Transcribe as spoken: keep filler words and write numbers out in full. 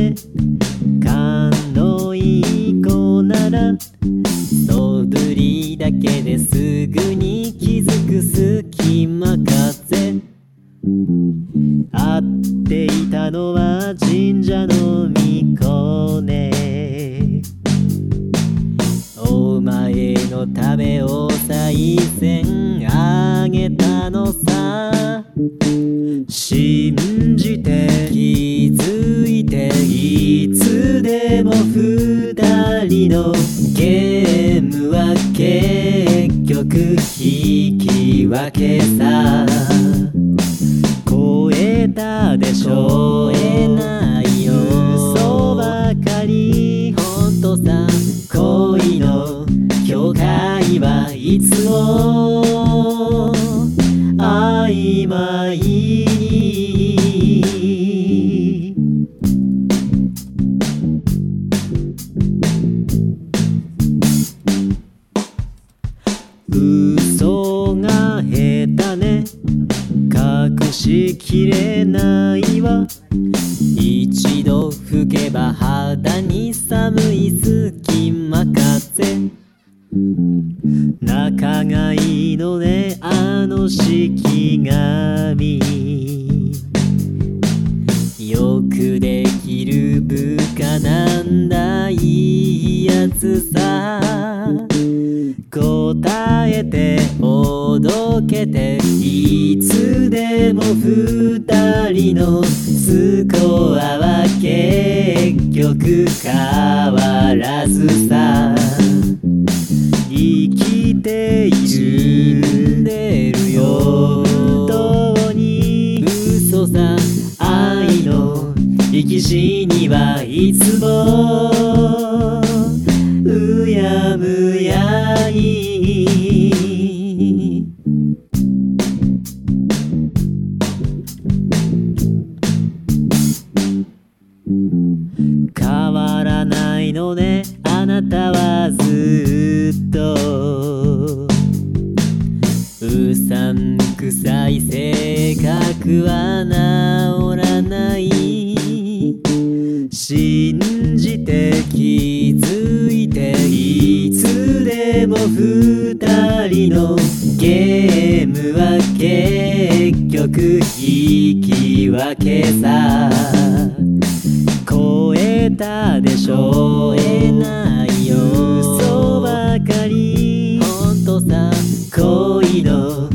て勘のいい子なら素振りだけですぐに気づく隙間風。会っていたのは神社の巫女ね。お前のためお賽銭あげたのさ。信じて気づいていつでも二人のゲームは結局引き分けさ。超えたでしょ、超えないよ嘘ばかり。ほんとさ恋の境界はいつも曖昧。嘘が下手ね隠しきれないわ。一度吹けば肌に寒い隙間風。仲がいいのねあの式神。よくできる部下なんだいいやつさ。答えておどけていつでも二人のスコアは結局変わらずさ。生きている死んでるよ本当に嘘さ。愛の生き死にはいつもうやむやに。変わらないのねあなたはずっと。うさんくさい性格は治らない。信じて気づいていつでも二人のゲームは結局引き分けさ。超えたでしょ、超えないよ嘘ばかり。ほんとさ恋の